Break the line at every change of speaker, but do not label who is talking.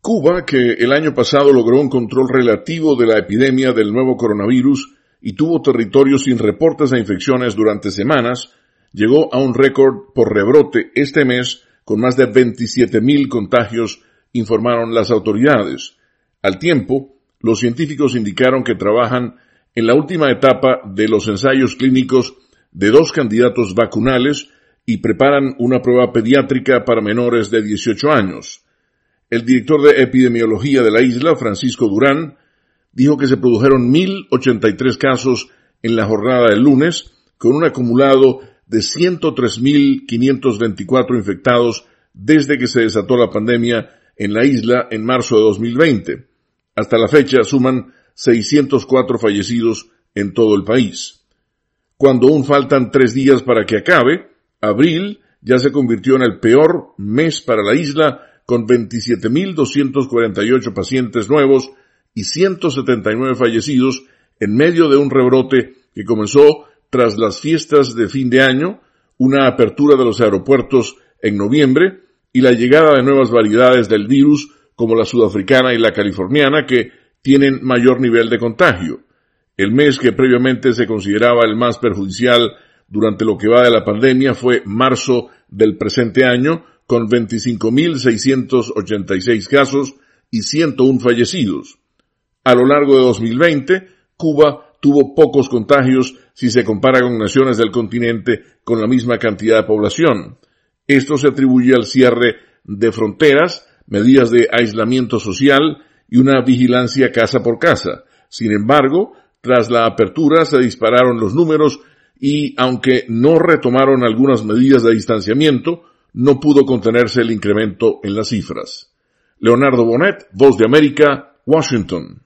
Cuba, que el año pasado logró un control relativo de la epidemia del nuevo coronavirus y tuvo territorios sin reportes de infecciones durante semanas, llegó a un récord por rebrote este mes con más de 27,000 contagios, informaron las autoridades. Al tiempo, los científicos indicaron que trabajan en la última etapa de los ensayos clínicos de 2 candidatos vacunales y preparan una prueba pediátrica para menores de 18 años. El director de epidemiología de la isla, Francisco Durán, dijo que se produjeron 1,083 casos en la jornada del lunes, con un acumulado de 103,524 infectados desde que se desató la pandemia en la isla en marzo de 2020. Hasta la fecha suman 604 fallecidos en todo el país. Cuando aún faltan 3 días para que acabe, abril ya se convirtió en el peor mes para la isla, con 27,248 pacientes nuevos y 179 fallecidos en medio de un rebrote que comenzó tras las fiestas de fin de año, una apertura de los aeropuertos en noviembre y la llegada de nuevas variedades del virus como la sudafricana y la californiana que tienen mayor nivel de contagio. El mes que previamente se consideraba el más perjudicial durante lo que va de la pandemia fue marzo del presente año, con 25,686 casos y 101 fallecidos. A lo largo de 2020, Cuba tuvo pocos contagios si se compara con naciones del continente con la misma cantidad de población. Esto se atribuye al cierre de fronteras, medidas de aislamiento social y una vigilancia casa por casa. Sin embargo, tras la apertura se dispararon los números y, aunque no retomaron algunas medidas de distanciamiento, no pudo contenerse el incremento en las cifras. Leonardo Bonet, Voz de América, Washington.